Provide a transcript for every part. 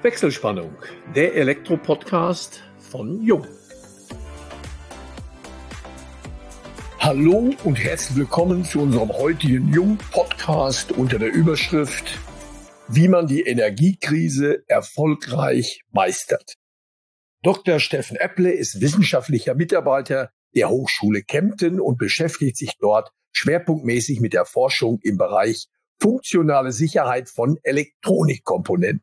Wechselspannung, der Elektro-Podcast von Jung. Hallo und herzlich willkommen zu unserem heutigen Jung-Podcast unter der Überschrift Wie man die Energiekrise erfolgreich meistert. Dr. Steffen Epple ist wissenschaftlicher Mitarbeiter der Hochschule Kempten und beschäftigt sich dort schwerpunktmäßig mit der Forschung im Bereich funktionale Sicherheit von Elektronikkomponenten.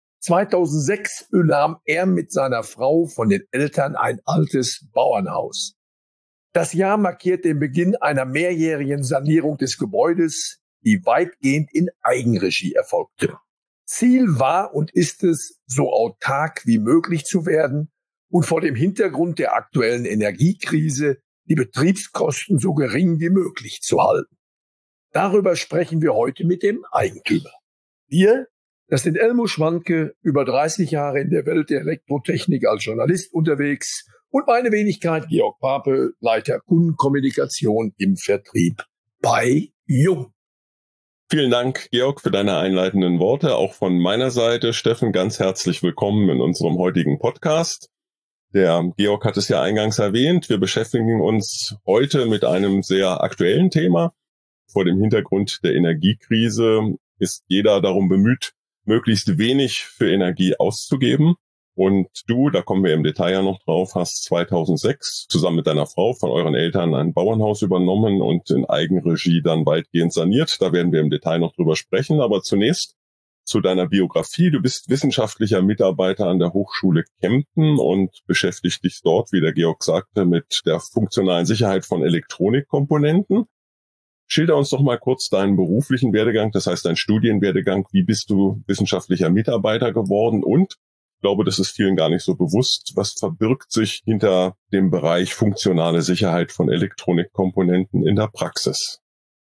2006 übernahm er mit seiner Frau von den Eltern ein altes Bauernhaus. Das Jahr markiert den Beginn einer mehrjährigen Sanierung des Gebäudes, die weitgehend in Eigenregie erfolgte. Ziel war und ist es, so autark wie möglich zu werden und vor dem Hintergrund der aktuellen Energiekrise die Betriebskosten so gering wie möglich zu halten. Darüber sprechen wir heute mit dem Eigentümer. Wir, das sind Elmo Schwanke, über 30 Jahre in der Welt der Elektrotechnik als Journalist unterwegs, und meine Wenigkeit Georg Pape, Leiter Kundenkommunikation im Vertrieb bei Jung. Vielen Dank, Georg, für deine einleitenden Worte. Auch von meiner Seite, Steffen, ganz herzlich willkommen in unserem heutigen Podcast. Der Georg hat es ja eingangs erwähnt. Wir beschäftigen uns heute mit einem sehr aktuellen Thema. Vor dem Hintergrund der Energiekrise ist jeder darum bemüht, möglichst wenig für Energie auszugeben. Und du, da kommen wir im Detail ja noch drauf, hast 2006 zusammen mit deiner Frau von euren Eltern ein Bauernhaus übernommen und in Eigenregie dann weitgehend saniert. Da werden wir im Detail noch drüber sprechen. Aber zunächst zu deiner Biografie. Du bist wissenschaftlicher Mitarbeiter an der Hochschule Kempten und beschäftigst dich dort, wie der Georg sagte, mit der funktionalen Sicherheit von Elektronikkomponenten. Schilder uns doch mal kurz deinen beruflichen Werdegang, das heißt deinen Studienwerdegang. Wie bist du wissenschaftlicher Mitarbeiter geworden? Und ich glaube, das ist vielen gar nicht so bewusst. Was verbirgt sich hinter dem Bereich funktionale Sicherheit von Elektronikkomponenten in der Praxis?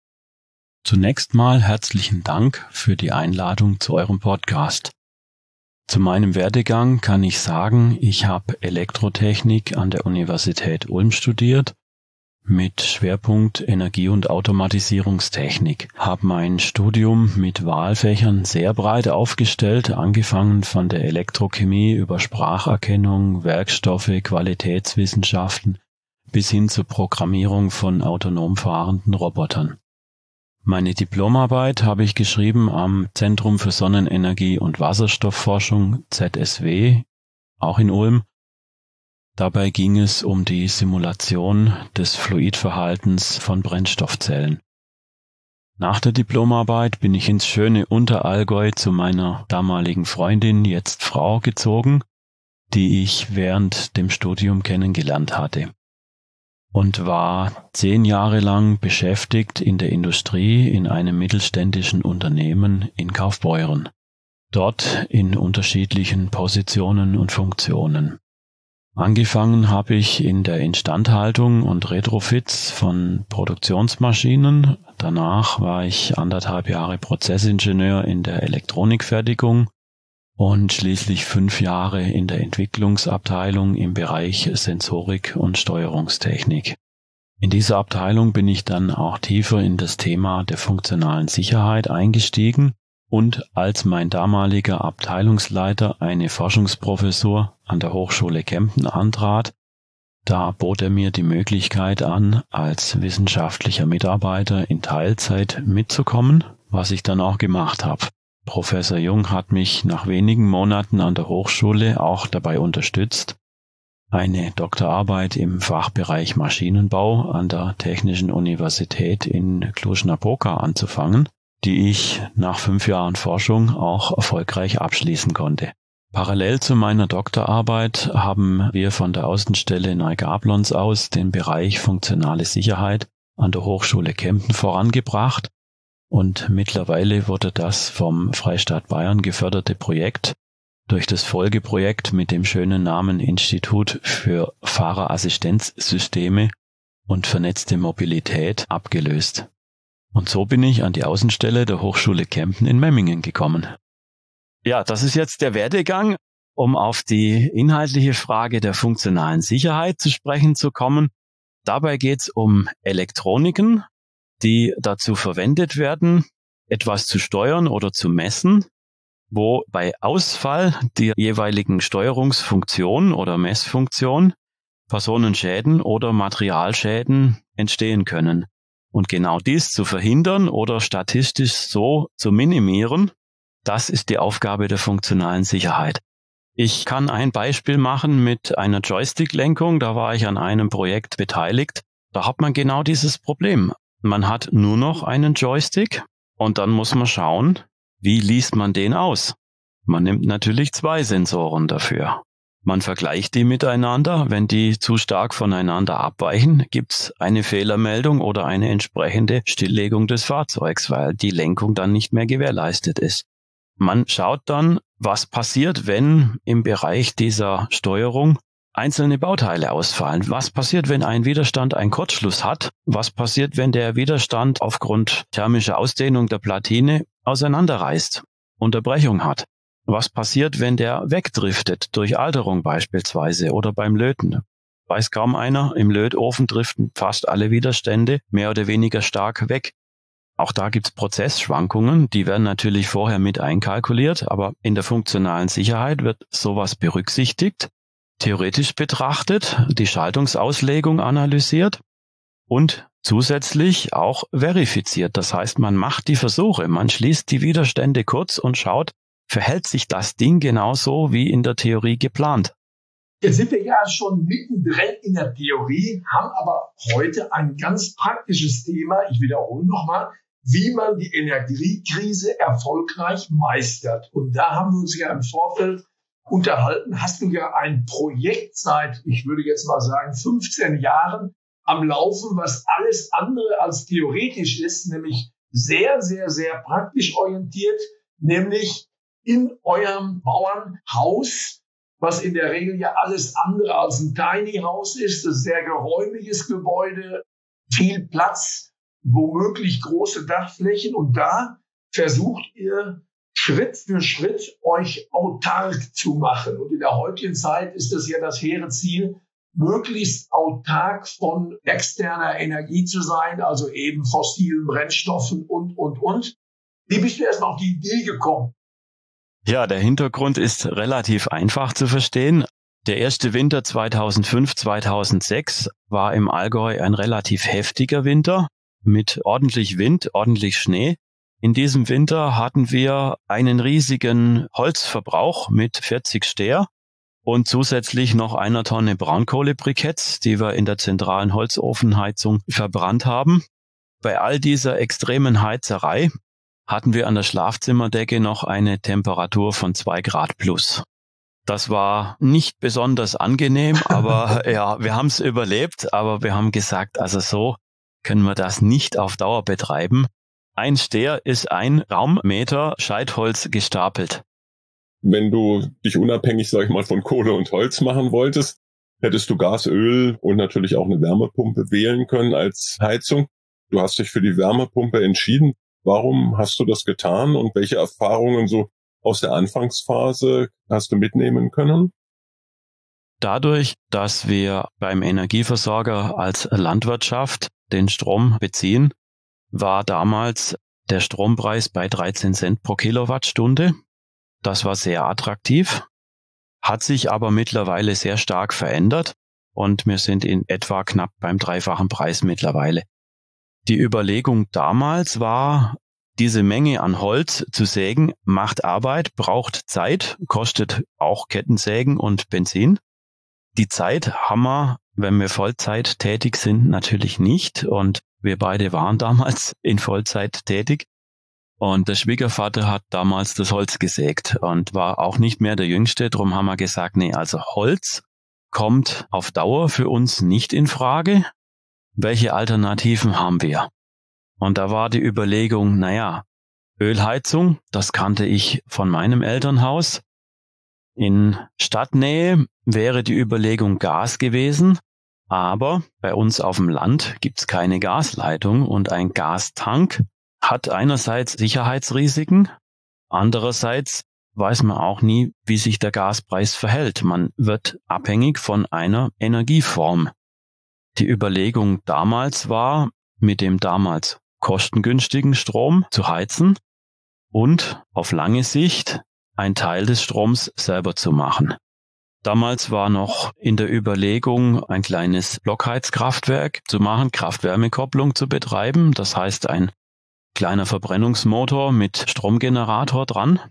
Zunächst mal herzlichen Dank für die Einladung zu eurem Podcast. Zu meinem Werdegang kann ich sagen, ich habe Elektrotechnik an der Universität Ulm studiert, mit Schwerpunkt Energie- und Automatisierungstechnik. Habe mein Studium mit Wahlfächern sehr breit aufgestellt, angefangen von der Elektrochemie über Spracherkennung, Werkstoffe, Qualitätswissenschaften bis hin zur Programmierung von autonom fahrenden Robotern. Meine Diplomarbeit habe ich geschrieben am Zentrum für Sonnenenergie und Wasserstoffforschung ZSW, auch in Ulm. Dabei ging es um die Simulation des Fluidverhaltens von Brennstoffzellen. Nach der Diplomarbeit bin ich ins schöne Unterallgäu zu meiner damaligen Freundin, jetzt Frau, gezogen, die ich während dem Studium kennengelernt hatte, und war 10 Jahre lang beschäftigt in der Industrie in einem mittelständischen Unternehmen in Kaufbeuren, dort in unterschiedlichen Positionen und Funktionen. Angefangen habe ich in der Instandhaltung und Retrofits von Produktionsmaschinen. Danach war ich 1,5 Jahre Prozessingenieur in der Elektronikfertigung und schließlich 5 Jahre in der Entwicklungsabteilung im Bereich Sensorik und Steuerungstechnik. In dieser Abteilung bin ich dann auch tiefer in das Thema der funktionalen Sicherheit eingestiegen. Und als mein damaliger Abteilungsleiter eine Forschungsprofessur an der Hochschule Kempten antrat, da bot er mir die Möglichkeit an, als wissenschaftlicher Mitarbeiter in Teilzeit mitzukommen, was ich dann auch gemacht habe. Professor Jung hat mich nach wenigen Monaten an der Hochschule auch dabei unterstützt, eine Doktorarbeit im Fachbereich Maschinenbau an der Technischen Universität in Cluj-Napoca anzufangen, die ich nach 5 Jahren Forschung auch erfolgreich abschließen konnte. Parallel zu meiner Doktorarbeit haben wir von der Außenstelle Neugablons aus den Bereich funktionale Sicherheit an der Hochschule Kempten vorangebracht, und mittlerweile wurde das vom Freistaat Bayern geförderte Projekt durch das Folgeprojekt mit dem schönen Namen Institut für Fahrerassistenzsysteme und vernetzte Mobilität abgelöst. Und so bin ich an die Außenstelle der Hochschule Kempten in Memmingen gekommen. Ja, das ist jetzt der Werdegang. Um auf die inhaltliche Frage der funktionalen Sicherheit zu sprechen zu kommen. Dabei geht es um Elektroniken, die dazu verwendet werden, etwas zu steuern oder zu messen, wo bei Ausfall der jeweiligen Steuerungsfunktion oder Messfunktion Personenschäden oder Materialschäden entstehen können. Und genau dies zu verhindern oder statistisch so zu minimieren, das ist die Aufgabe der funktionalen Sicherheit. Ich kann ein Beispiel machen mit einer Joystick-Lenkung. Da war ich an einem Projekt beteiligt. Da hat man genau dieses Problem. Man hat nur noch einen Joystick und dann muss man schauen, wie liest man den aus. Man nimmt natürlich 2 Sensoren dafür. Man vergleicht die miteinander. Wenn die zu stark voneinander abweichen, gibt's eine Fehlermeldung oder eine entsprechende Stilllegung des Fahrzeugs, weil die Lenkung dann nicht mehr gewährleistet ist. Man schaut dann, was passiert, wenn im Bereich dieser Steuerung einzelne Bauteile ausfallen. Was passiert, wenn ein Widerstand einen Kurzschluss hat? Was passiert, wenn der Widerstand aufgrund thermischer Ausdehnung der Platine auseinanderreißt, Unterbrechung hat? Was passiert, wenn der wegdriftet, durch Alterung beispielsweise oder beim Löten? Weiß kaum einer, im Lötofen driften fast alle Widerstände mehr oder weniger stark weg. Auch da gibt's Prozessschwankungen, die werden natürlich vorher mit einkalkuliert, aber in der funktionalen Sicherheit wird sowas berücksichtigt, theoretisch betrachtet, die Schaltungsauslegung analysiert und zusätzlich auch verifiziert. Das heißt, man macht die Versuche, man schließt die Widerstände kurz und schaut, verhält sich das Ding genauso wie in der Theorie geplant. Jetzt sind wir ja schon mittendrin in der Theorie, haben aber heute ein ganz praktisches Thema. Ich wiederhole nochmal, wie man die Energiekrise erfolgreich meistert. Und da haben wir uns ja im Vorfeld unterhalten. Hast du ja ein Projekt seit, ich würde jetzt mal sagen, 15 Jahren am Laufen, was alles andere als theoretisch ist, nämlich sehr, sehr, sehr praktisch orientiert, nämlich in eurem Bauernhaus, was in der Regel ja alles andere als ein Tiny House ist, ein sehr geräumiges Gebäude, viel Platz, womöglich große Dachflächen. Und da versucht ihr Schritt für Schritt euch autark zu machen. Und in der heutigen Zeit ist das ja das hehre Ziel, möglichst autark von externer Energie zu sein, also eben fossilen Brennstoffen und. Wie bist du erstmal auf die Idee gekommen? Ja, der Hintergrund ist relativ einfach zu verstehen. Der erste Winter 2005, 2006 war im Allgäu ein relativ heftiger Winter mit ordentlich Wind, ordentlich Schnee. In diesem Winter hatten wir einen riesigen Holzverbrauch mit 40 Steer und zusätzlich noch 1 Tonne Braunkohlebriketts, die wir in der zentralen Holzofenheizung verbrannt haben. Bei all dieser extremen Heizerei hatten wir an der Schlafzimmerdecke noch eine Temperatur von 2 Grad plus. Das war nicht besonders angenehm, aber ja, wir haben es überlebt, aber wir haben gesagt, also so können wir das nicht auf Dauer betreiben. Ein Steer ist 1 Raummeter Scheitholz gestapelt. Wenn du dich unabhängig, sag ich mal, von Kohle und Holz machen wolltest, hättest du Gas, Öl und natürlich auch eine Wärmepumpe wählen können als Heizung. Du hast dich für die Wärmepumpe entschieden. Warum hast du das getan und welche Erfahrungen so aus der Anfangsphase hast du mitnehmen können? Dadurch, dass wir beim Energieversorger als Landwirtschaft den Strom beziehen, war damals der Strompreis bei 13 Cent pro Kilowattstunde. Das war sehr attraktiv, hat sich aber mittlerweile sehr stark verändert und wir sind in etwa knapp beim 3-fachen Preis mittlerweile. Die Überlegung damals war, diese Menge an Holz zu sägen, macht Arbeit, braucht Zeit, kostet auch Kettensägen und Benzin. Die Zeit haben wir, wenn wir Vollzeit tätig sind, natürlich nicht. Und wir beide waren damals in Vollzeit tätig. Und der Schwiegervater hat damals das Holz gesägt und war auch nicht mehr der Jüngste. Darum haben wir gesagt, nee, also Holz kommt auf Dauer für uns nicht in Frage. Welche Alternativen haben wir? Und da war die Überlegung, naja, Ölheizung, das kannte ich von meinem Elternhaus. In Stadtnähe wäre die Überlegung Gas gewesen, aber bei uns auf dem Land gibt's keine Gasleitung und ein Gastank hat einerseits Sicherheitsrisiken, andererseits weiß man auch nie, wie sich der Gaspreis verhält. Man wird abhängig von einer Energieform. Die Überlegung damals war, mit dem damals kostengünstigen Strom zu heizen und auf lange Sicht einen Teil des Stroms selber zu machen. Damals war noch in der Überlegung, ein kleines Blockheizkraftwerk zu machen, Kraft-Wärme-Kopplung zu betreiben. Das heißt, ein kleiner Verbrennungsmotor mit Stromgenerator dran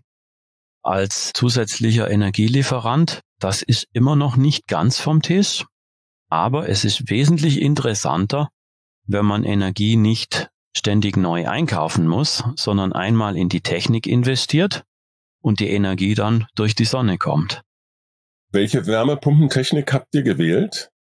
als zusätzlicher Energielieferant. Das ist immer noch nicht ganz vom Tisch, aber es ist wesentlich interessanter, wenn man Energie nicht ständig neu einkaufen muss, sondern einmal in die Technik investiert und die Energie dann durch die Sonne kommt. Welche Wärmepumpentechnik habt ihr gewählt?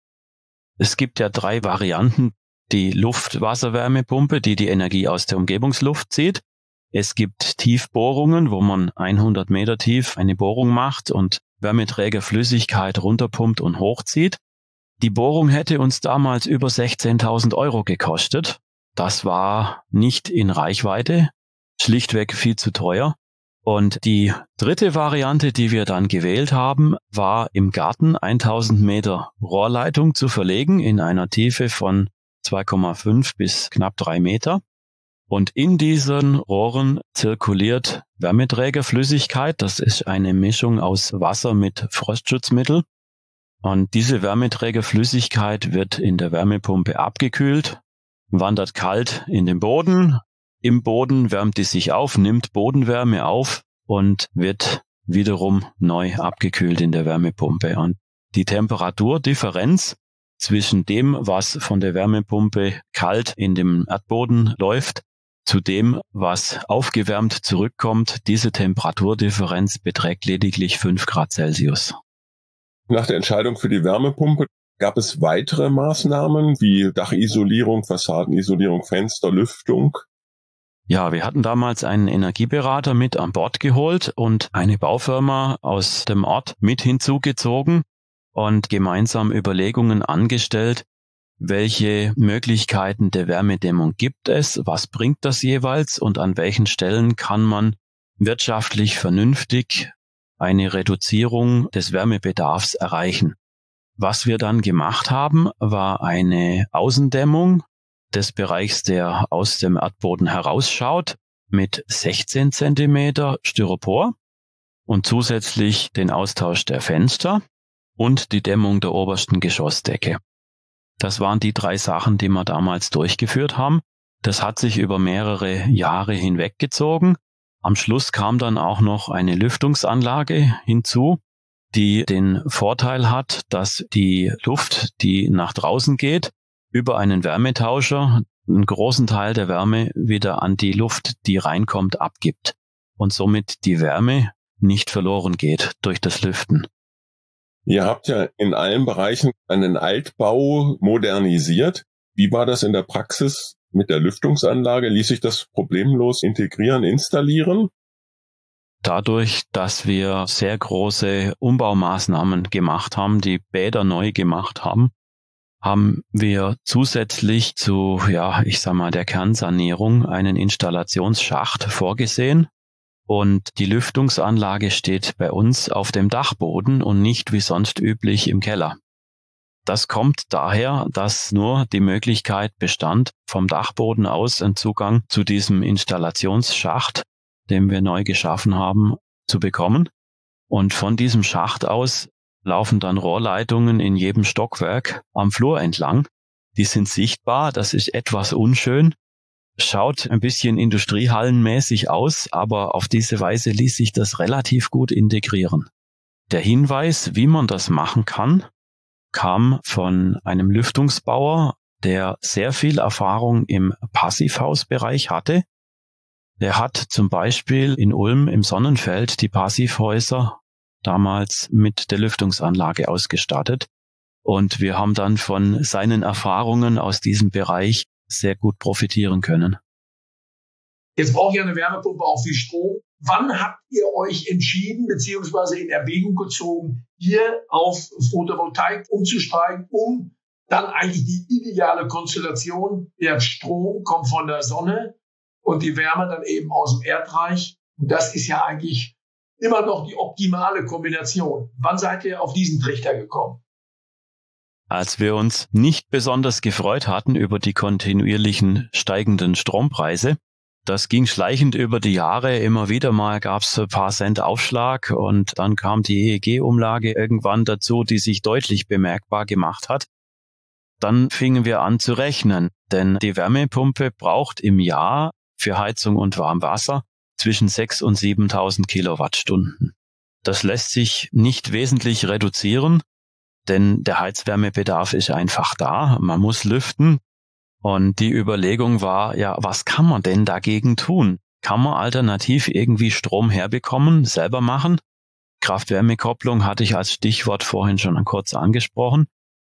Es gibt ja 3 Varianten. Die Luft-Wasser-Wärmepumpe, die Energie aus der Umgebungsluft zieht. Es gibt Tiefbohrungen, wo man 100 Meter tief eine Bohrung macht und Wärmeträgerflüssigkeit runterpumpt und hochzieht. Die Bohrung hätte uns damals über 16.000 € gekostet. Das war nicht in Reichweite, schlichtweg viel zu teuer. Und die dritte Variante, die wir dann gewählt haben, war im Garten 1000 Meter Rohrleitung zu verlegen in einer Tiefe von 2,5 bis knapp 3 Meter. Und in diesen Rohren zirkuliert Wärmeträgerflüssigkeit. Das ist eine Mischung aus Wasser mit Frostschutzmittel. Und diese Wärmeträgerflüssigkeit wird in der Wärmepumpe abgekühlt, wandert kalt in den Boden. Im Boden wärmt die sich auf, nimmt Bodenwärme auf und wird wiederum neu abgekühlt in der Wärmepumpe. Und die Temperaturdifferenz zwischen dem, was von der Wärmepumpe kalt in dem Erdboden läuft, zu dem, was aufgewärmt zurückkommt, diese Temperaturdifferenz beträgt lediglich 5 Grad Celsius. Nach der Entscheidung für die Wärmepumpe gab es weitere Maßnahmen wie Dachisolierung, Fassadenisolierung, Fenster, Lüftung? Ja, wir hatten damals einen Energieberater mit an Bord geholt und eine Baufirma aus dem Ort mit hinzugezogen und gemeinsam Überlegungen angestellt, welche Möglichkeiten der Wärmedämmung gibt es, was bringt das jeweils und an welchen Stellen kann man wirtschaftlich vernünftig eine Reduzierung des Wärmebedarfs erreichen. Was wir dann gemacht haben, war eine Außendämmung des Bereichs, der aus dem Erdboden herausschaut, mit 16 Zentimeter Styropor und zusätzlich den Austausch der Fenster und die Dämmung der obersten Geschossdecke. Das waren die 3 Sachen, die wir damals durchgeführt haben. Das hat sich über mehrere Jahre hinweggezogen. Am Schluss kam dann auch noch eine Lüftungsanlage hinzu, die den Vorteil hat, dass die Luft, die nach draußen geht, über einen Wärmetauscher einen großen Teil der Wärme wieder an die Luft, die reinkommt, abgibt und somit die Wärme nicht verloren geht durch das Lüften. Ihr habt ja in allen Bereichen einen Altbau modernisiert. Wie war das in der Praxis mit der Lüftungsanlage? Ließ sich das problemlos integrieren, installieren? Dadurch, dass wir sehr große Umbaumaßnahmen gemacht haben, die Bäder neu gemacht haben, haben wir zusätzlich zu, der Kernsanierung einen Installationsschacht vorgesehen. Und die Lüftungsanlage steht bei uns auf dem Dachboden und nicht wie sonst üblich im Keller. Das kommt daher, dass nur die Möglichkeit bestand, vom Dachboden aus einen Zugang zu diesem Installationsschacht, den wir neu geschaffen haben, zu bekommen. Und von diesem Schacht aus laufen dann Rohrleitungen in jedem Stockwerk am Flur entlang. Die sind sichtbar, das ist etwas unschön. Schaut ein bisschen industriehallenmäßig aus, aber auf diese Weise ließ sich das relativ gut integrieren. Der Hinweis, wie man das machen kann, kam von einem Lüftungsbauer, der sehr viel Erfahrung im Passivhausbereich hatte. Der hat zum Beispiel in Ulm im Sonnenfeld die Passivhäuser damals mit der Lüftungsanlage ausgestattet. Und wir haben dann von seinen Erfahrungen aus diesem Bereich sehr gut profitieren können. Jetzt braucht ihr eine Wärmepumpe auch viel Strom. Wann habt ihr euch entschieden bzw. in Erwägung gezogen, hier auf Photovoltaik umzusteigen, um dann eigentlich die ideale Konstellation, der Strom kommt von der Sonne und die Wärme dann eben aus dem Erdreich. Und das ist ja eigentlich immer noch die optimale Kombination. Wann seid ihr auf diesen Trichter gekommen? Als wir uns nicht besonders gefreut hatten über die kontinuierlichen steigenden Strompreise, Das ging schleichend über die Jahre. Immer wieder mal gab es ein paar Cent Aufschlag und dann kam die EEG-Umlage irgendwann dazu, die sich deutlich bemerkbar gemacht hat. Dann fingen wir an zu rechnen, denn die Wärmepumpe braucht im Jahr für Heizung und Warmwasser zwischen 6.000 und 7.000 Kilowattstunden. Das lässt sich nicht wesentlich reduzieren, denn der Heizwärmebedarf ist einfach da. Man muss lüften. Und die Überlegung war, ja, was kann man denn dagegen tun? Kann man alternativ irgendwie Strom herbekommen, selber machen? Kraft-Wärme-Kopplung hatte ich als Stichwort vorhin schon kurz angesprochen.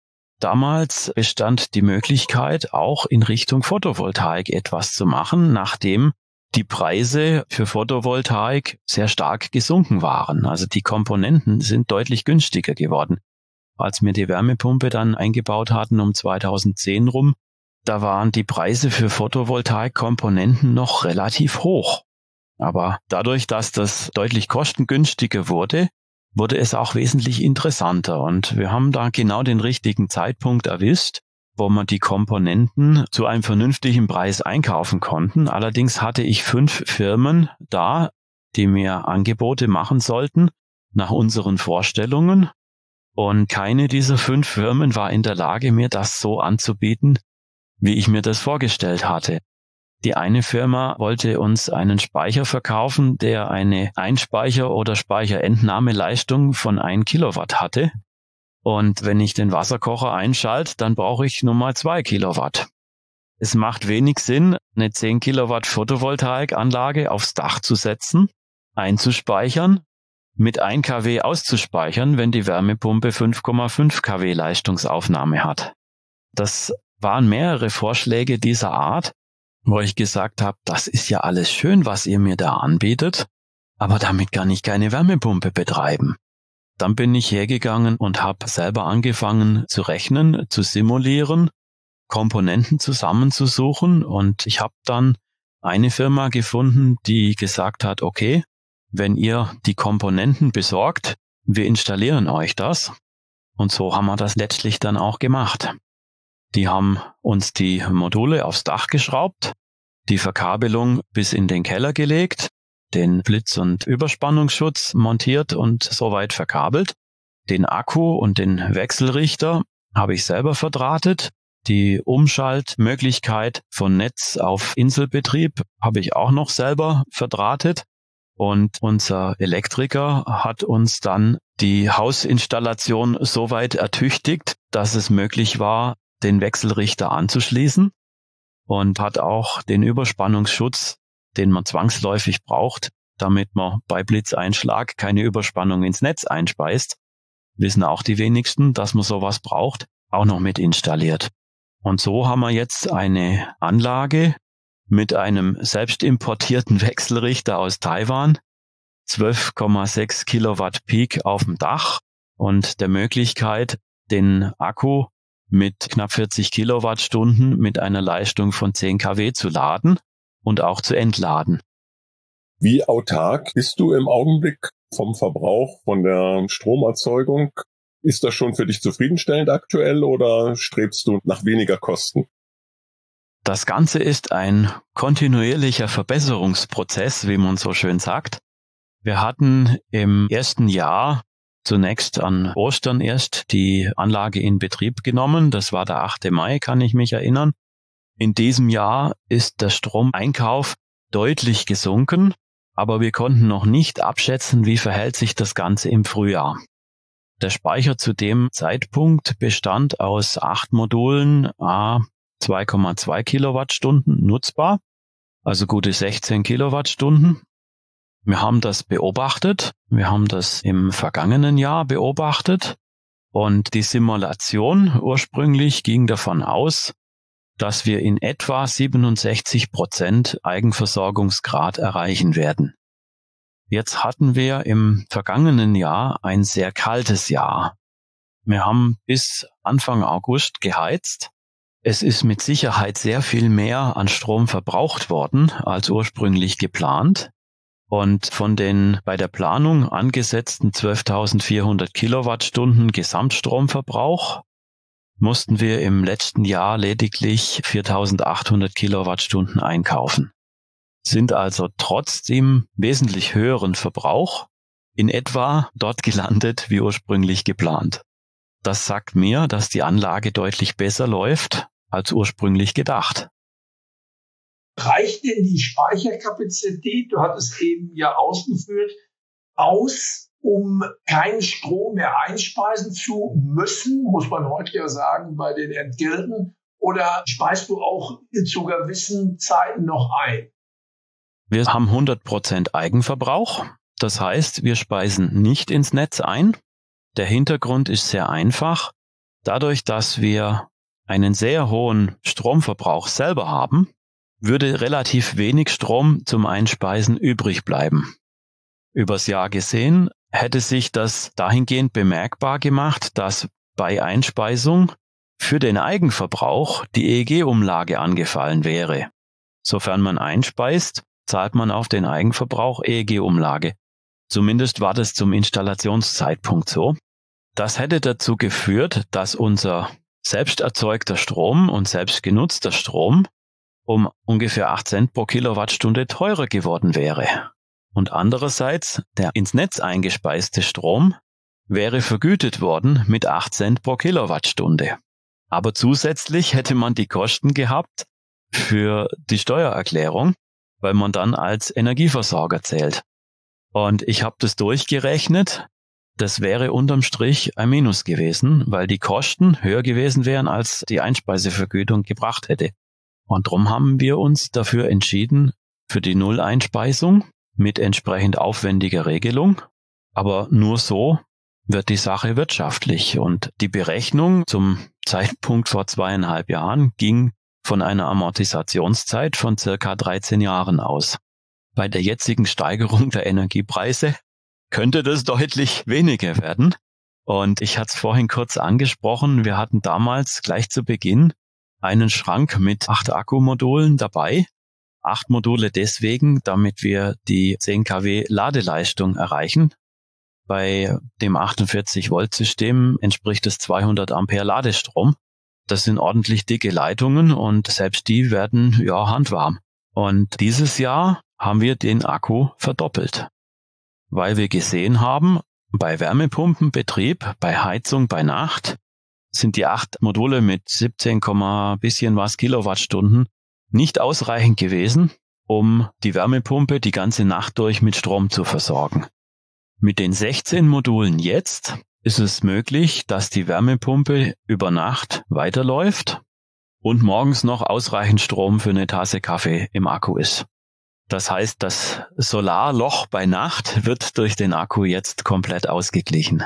Damals bestand die Möglichkeit, auch in Richtung Photovoltaik etwas zu machen, nachdem die Preise für Photovoltaik sehr stark gesunken waren. Also die Komponenten sind deutlich günstiger geworden. Als wir die Wärmepumpe dann eingebaut hatten um 2010 rum, da waren die Preise für Photovoltaikkomponenten noch relativ hoch. Aber dadurch, dass das deutlich kostengünstiger wurde es auch wesentlich interessanter. Und wir haben da genau den richtigen Zeitpunkt erwischt, wo wir die Komponenten zu einem vernünftigen Preis einkaufen konnten. Allerdings hatte ich 5 Firmen da, die mir Angebote machen sollten nach unseren Vorstellungen. Und keine dieser 5 Firmen war in der Lage, mir das so anzubieten, wie ich mir das vorgestellt hatte. Die eine Firma wollte uns einen Speicher verkaufen, der eine Einspeicher- oder Speicherentnahmeleistung von 1 Kilowatt hatte. Und wenn ich den Wasserkocher einschalte, dann brauche ich nur mal 2 Kilowatt. Es macht wenig Sinn, eine 10 Kilowatt Photovoltaikanlage aufs Dach zu setzen, einzuspeichern, mit 1 kW auszuspeichern, wenn die Wärmepumpe 5,5 kW Leistungsaufnahme hat. Das waren mehrere Vorschläge dieser Art, wo ich gesagt habe, das ist ja alles schön, was ihr mir da anbietet, aber damit kann ich keine Wärmepumpe betreiben. Dann bin ich hergegangen und habe selber angefangen zu rechnen, zu simulieren, Komponenten zusammenzusuchen und ich habe dann eine Firma gefunden, die gesagt hat, okay, wenn ihr die Komponenten besorgt, wir installieren euch das. Und so haben wir das letztlich dann auch gemacht. Die haben uns die Module aufs Dach geschraubt, die Verkabelung bis in den Keller gelegt, den Blitz- und Überspannungsschutz montiert und soweit verkabelt. Den Akku und den Wechselrichter habe ich selber verdrahtet. Die Umschaltmöglichkeit von Netz auf Inselbetrieb habe ich auch noch selber verdrahtet. Und unser Elektriker hat uns dann die Hausinstallation soweit ertüchtigt, dass es möglich war, den Wechselrichter anzuschließen und hat auch den Überspannungsschutz, den man zwangsläufig braucht, damit man bei Blitzeinschlag keine Überspannung ins Netz einspeist. Wissen auch die wenigsten, dass man sowas braucht, auch noch mit installiert. Und so haben wir jetzt eine Anlage mit einem selbst importierten Wechselrichter aus Taiwan, 12,6 Kilowatt Peak auf dem Dach und der Möglichkeit, den Akku mit knapp 40 Kilowattstunden mit einer Leistung von 10 kW zu laden und auch zu entladen. Wie autark bist du im Augenblick vom Verbrauch, von der Stromerzeugung? Ist das schon für dich zufriedenstellend aktuell oder strebst du nach weniger Kosten? Das Ganze ist ein kontinuierlicher Verbesserungsprozess, wie man so schön sagt. Wir hatten im ersten Jahr zunächst an Ostern erst die Anlage in Betrieb genommen. Das war der 8. Mai, kann ich mich erinnern. In diesem Jahr ist der Stromeinkauf deutlich gesunken, aber wir konnten noch nicht abschätzen, wie verhält sich das Ganze im Frühjahr. Der Speicher zu dem Zeitpunkt bestand aus 8 Modulen, 2,2 Kilowattstunden nutzbar, also gute 16 Kilowattstunden. Wir haben das beobachtet, wir haben das im vergangenen Jahr beobachtet und die Simulation ursprünglich ging davon aus, dass wir in etwa 67% Eigenversorgungsgrad erreichen werden. Jetzt hatten wir im vergangenen Jahr ein sehr kaltes Jahr. Wir haben bis Anfang August geheizt. Es ist mit Sicherheit sehr viel mehr an Strom verbraucht worden als ursprünglich geplant. Und von den bei der Planung angesetzten 12.400 Kilowattstunden Gesamtstromverbrauch mussten wir im letzten Jahr lediglich 4.800 Kilowattstunden einkaufen. sind also trotz dem wesentlich höheren Verbrauch in etwa dort gelandet, wie ursprünglich geplant. Das sagt mir, dass die Anlage deutlich besser läuft als ursprünglich gedacht. Reicht denn die Speicherkapazität, du hattest eben ja ausgeführt, aus, um keinen Strom mehr einspeisen zu müssen, muss man heute ja sagen, bei den Entgelten, oder speist du auch zu gewissen Zeiten noch ein? Wir haben 100% Eigenverbrauch. Das heißt, wir speisen nicht ins Netz ein. Der Hintergrund ist sehr einfach. Dadurch, dass wir einen sehr hohen Stromverbrauch selber haben, würde relativ wenig Strom zum Einspeisen übrig bleiben. Übers Jahr gesehen hätte sich das dahingehend bemerkbar gemacht, dass bei Einspeisung für den Eigenverbrauch die EEG-Umlage angefallen wäre. Sofern man einspeist, zahlt man auf den Eigenverbrauch EEG-Umlage. Zumindest war das zum Installationszeitpunkt so. Das hätte dazu geführt, dass unser selbst erzeugter Strom und selbst genutzter Strom um ungefähr 8 Cent pro Kilowattstunde teurer geworden wäre. Und andererseits, der ins Netz eingespeiste Strom wäre vergütet worden mit 8 Cent pro Kilowattstunde. Aber zusätzlich hätte man die Kosten gehabt für die Steuererklärung, weil man dann als Energieversorger zählt. Und ich habe das durchgerechnet. Das wäre unterm Strich ein Minus gewesen, weil die Kosten höher gewesen wären, als die Einspeisevergütung gebracht hätte. Und darum haben wir uns dafür entschieden, für die Nulleinspeisung mit entsprechend aufwendiger Regelung. Aber nur so wird die Sache wirtschaftlich. Und die Berechnung zum Zeitpunkt vor 2,5 Jahren ging von einer Amortisationszeit von circa 13 Jahren aus. Bei der jetzigen Steigerung der Energiepreise könnte das deutlich weniger werden. Und ich hatte es vorhin kurz angesprochen, wir hatten damals gleich zu Beginn einen Schrank mit 8 Akkumodulen dabei. 8 Module deswegen, damit wir die 10 kW Ladeleistung erreichen. Bei dem 48-Volt-System entspricht es 200 Ampere Ladestrom. Das sind ordentlich dicke Leitungen und selbst die werden handwarm. Und dieses Jahr haben wir den Akku verdoppelt, weil wir gesehen haben, bei Wärmepumpenbetrieb, bei Heizung bei Nacht sind die 8 Module mit 17, bisschen was Kilowattstunden nicht ausreichend gewesen, um die Wärmepumpe die ganze Nacht durch mit Strom zu versorgen. Mit den 16 Modulen jetzt ist es möglich, dass die Wärmepumpe über Nacht weiterläuft und morgens noch ausreichend Strom für eine Tasse Kaffee im Akku ist. Das heißt, das Solarloch bei Nacht wird durch den Akku jetzt komplett ausgeglichen.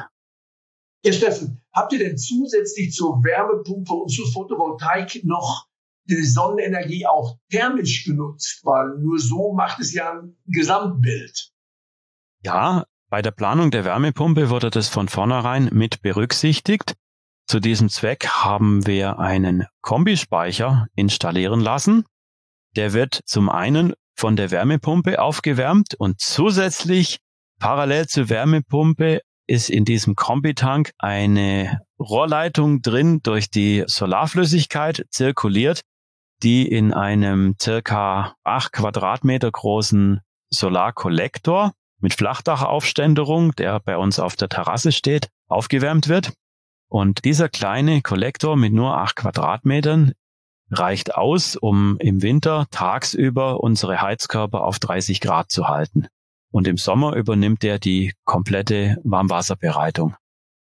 Ja, Steffen, habt ihr denn zusätzlich zur Wärmepumpe und zur Photovoltaik noch die Sonnenenergie auch thermisch genutzt? Weil nur so macht es ja ein Gesamtbild. Ja, bei der Planung der Wärmepumpe wurde das von vornherein mit berücksichtigt. Zu diesem Zweck haben wir einen Kombispeicher installieren lassen. Der wird zum einen von der Wärmepumpe aufgewärmt und zusätzlich parallel zur Wärmepumpe ist in diesem Kombitank eine Rohrleitung drin, durch die Solarflüssigkeit zirkuliert, die in einem circa 8 Quadratmeter großen Solarkollektor mit Flachdach-Aufständerung, der bei uns auf der Terrasse steht, aufgewärmt wird. Und dieser kleine Kollektor mit nur 8 Quadratmetern reicht aus, um im Winter tagsüber unsere Heizkörper auf 30 Grad zu halten. Und im Sommer übernimmt er die komplette Warmwasserbereitung.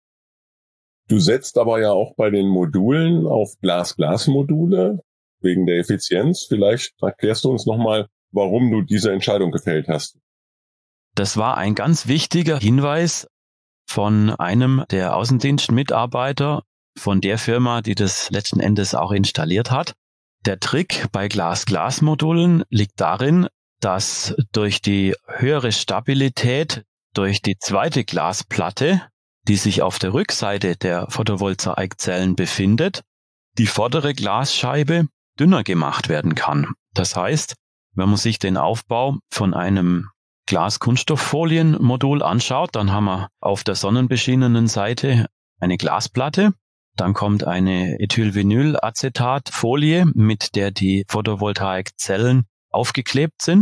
Du setzt aber ja auch bei den Modulen auf Glas-Glas-Module wegen der Effizienz. Vielleicht erklärst du uns nochmal, warum du diese Entscheidung gefällt hast. Das war ein ganz wichtiger Hinweis von einem der Außendienstmitarbeiter von der Firma, die das letzten Endes auch installiert hat. Der Trick bei Glas-Glas-Modulen liegt darin, dass durch die höhere Stabilität, durch die zweite Glasplatte, die sich auf der Rückseite der Photovoltaikzellen befindet, die vordere Glasscheibe dünner gemacht werden kann. Das heißt, wenn man sich den Aufbau von einem Glas-Kunststofffolienmodul anschaut, dann haben wir auf der sonnenbeschienenen Seite eine Glasplatte. Dann kommt eine Ethylvinylacetatfolie, mit der die Photovoltaikzellen aufgeklebt sind.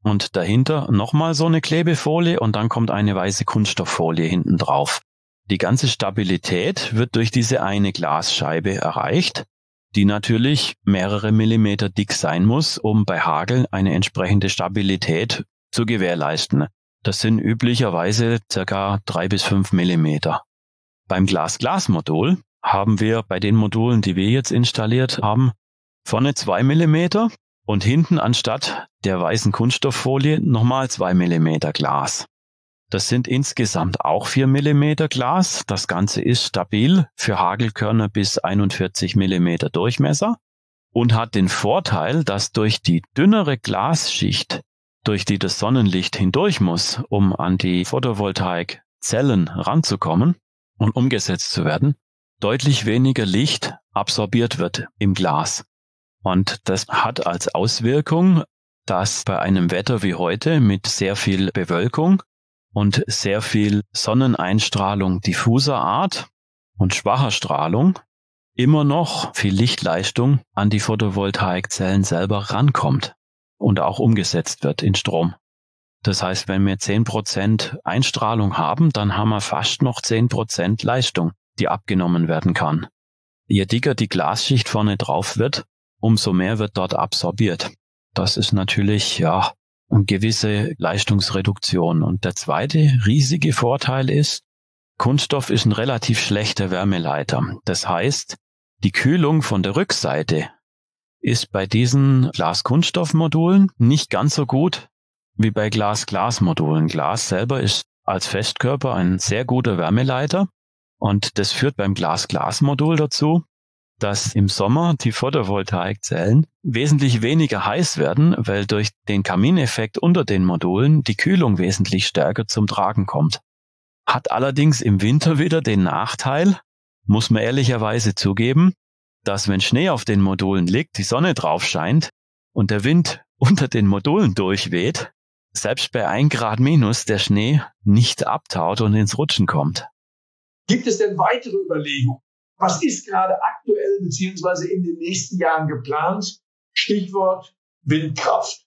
und dahinter nochmal so eine Klebefolie und dann kommt eine weiße Kunststofffolie hinten drauf. Die ganze Stabilität wird durch diese eine Glasscheibe erreicht, die natürlich mehrere Millimeter dick sein muss, um bei Hagel eine entsprechende Stabilität zu gewährleisten. Das sind üblicherweise ca. 3 bis 5 Millimeter. Beim Glas-Glas-Modul haben wir bei den Modulen, die wir jetzt installiert haben, vorne 2 Millimeter und hinten anstatt der weißen Kunststofffolie nochmal 2 Millimeter Glas. Das sind insgesamt auch 4 Millimeter Glas. Das Ganze ist stabil für Hagelkörner bis 41 Millimeter Durchmesser und hat den Vorteil, dass durch die dünnere Glasschicht, durch die das Sonnenlicht hindurch muss, um an die Photovoltaikzellen ranzukommen und umgesetzt zu werden, deutlich weniger Licht absorbiert wird im Glas. Und das hat als Auswirkung, dass bei einem Wetter wie heute mit sehr viel Bewölkung und sehr viel Sonneneinstrahlung diffuser Art und schwacher Strahlung immer noch viel Lichtleistung an die Photovoltaikzellen selber rankommt und auch umgesetzt wird in Strom. Das heißt, wenn wir 10% Einstrahlung haben, dann haben wir fast noch 10% Leistung, die abgenommen werden kann. Je dicker die Glasschicht vorne drauf wird, umso mehr wird dort absorbiert. Das ist natürlich, eine gewisse Leistungsreduktion. Und der zweite riesige Vorteil ist, Kunststoff ist ein relativ schlechter Wärmeleiter. Das heißt, die Kühlung von der Rückseite ist bei diesen Glas-Kunststoff-Modulen nicht ganz so gut wie bei Glas-Glas-Modulen. Glas selber ist als Festkörper ein sehr guter Wärmeleiter und das führt beim Glas-Glas-Modul dazu, dass im Sommer die Photovoltaikzellen wesentlich weniger heiß werden, weil durch den Kamineffekt unter den Modulen die Kühlung wesentlich stärker zum Tragen kommt. Hat allerdings im Winter wieder den Nachteil, muss man ehrlicherweise zugeben, dass wenn Schnee auf den Modulen liegt, die Sonne drauf scheint und der Wind unter den Modulen durchweht, selbst bei 1 Grad minus der Schnee nicht abtaut und ins Rutschen kommt. Gibt es denn weitere Überlegungen? Was ist gerade aktuell bzw. in den nächsten Jahren geplant? Stichwort Windkraft.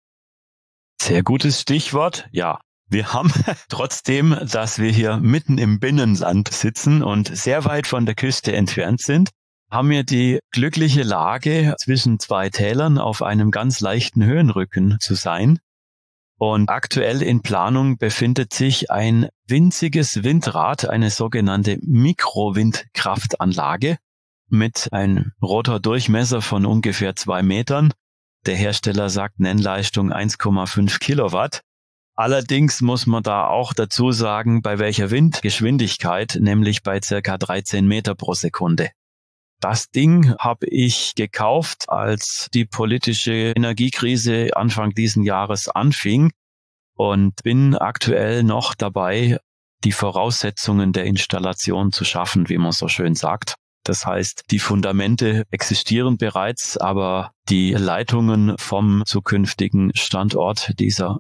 Sehr gutes Stichwort, ja. Wir haben trotzdem, dass wir hier mitten im Binnenland sitzen und sehr weit von der Küste entfernt sind, haben wir die glückliche Lage, zwischen 2 Tälern auf einem ganz leichten Höhenrücken zu sein. Und aktuell in Planung befindet sich ein winziges Windrad, eine sogenannte Mikrowindkraftanlage mit einem Rotordurchmesser von ungefähr 2 Metern. Der Hersteller sagt Nennleistung 1,5 Kilowatt. Allerdings muss man da auch dazu sagen, bei welcher Windgeschwindigkeit, nämlich bei circa 13 Meter pro Sekunde. Das Ding habe ich gekauft, als die politische Energiekrise Anfang diesen Jahres anfing und bin aktuell noch dabei, die Voraussetzungen der Installation zu schaffen, wie man so schön sagt. Das heißt, die Fundamente existieren bereits, aber die Leitungen vom zukünftigen Standort dieser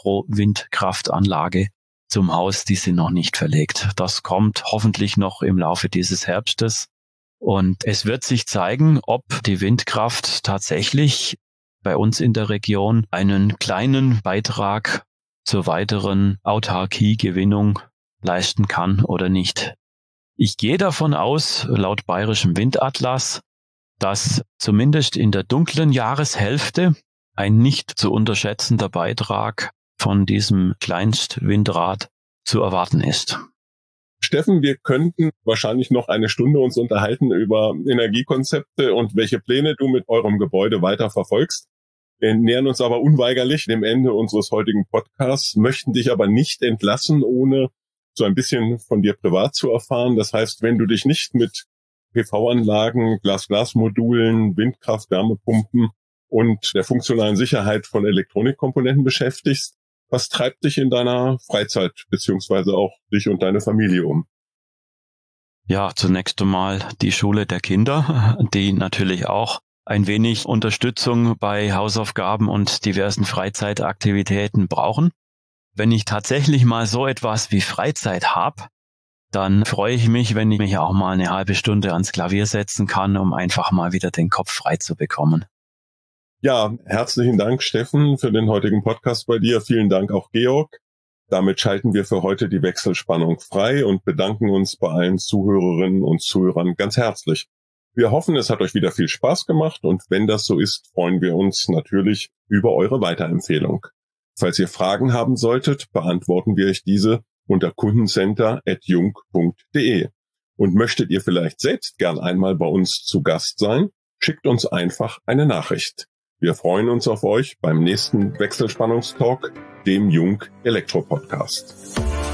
Mikrowindkraftanlage zum Haus, die sind noch nicht verlegt. Das kommt hoffentlich noch im Laufe dieses Herbstes. Und es wird sich zeigen, ob die Windkraft tatsächlich bei uns in der Region einen kleinen Beitrag zur weiteren Autarkiegewinnung leisten kann oder nicht. Ich gehe davon aus, laut Bayerischem Windatlas, dass zumindest in der dunklen Jahreshälfte ein nicht zu unterschätzender Beitrag von diesem Kleinstwindrad zu erwarten ist. Steffen, wir könnten wahrscheinlich noch eine Stunde uns unterhalten über Energiekonzepte und welche Pläne du mit eurem Gebäude weiter verfolgst. Wir nähern uns aber unweigerlich dem Ende unseres heutigen Podcasts, möchten dich aber nicht entlassen, ohne so ein bisschen von dir privat zu erfahren. Das heißt, wenn du dich nicht mit PV-Anlagen, Glas-Glas-Modulen, Windkraft, Wärmepumpen und der funktionalen Sicherheit von Elektronikkomponenten beschäftigst, was treibt dich in deiner Freizeit beziehungsweise auch dich und deine Familie um? Ja, zunächst einmal die Schule der Kinder, die natürlich auch ein wenig Unterstützung bei Hausaufgaben und diversen Freizeitaktivitäten brauchen. Wenn ich tatsächlich mal so etwas wie Freizeit habe, dann freue ich mich, wenn ich mich auch mal eine halbe Stunde ans Klavier setzen kann, um einfach mal wieder den Kopf frei zu bekommen. Ja, herzlichen Dank, Steffen, für den heutigen Podcast bei dir. Vielen Dank auch, Georg. Damit schalten wir für heute die Wechselspannung frei und bedanken uns bei allen Zuhörerinnen und Zuhörern ganz herzlich. Wir hoffen, es hat euch wieder viel Spaß gemacht und wenn das so ist, freuen wir uns natürlich über eure Weiterempfehlung. Falls ihr Fragen haben solltet, beantworten wir euch diese unter kundencenter@jung.de. Und möchtet ihr vielleicht selbst gern einmal bei uns zu Gast sein, schickt uns einfach eine Nachricht. Wir freuen uns auf euch beim nächsten Wechselspannungstalk, dem Jung Elektro Podcast.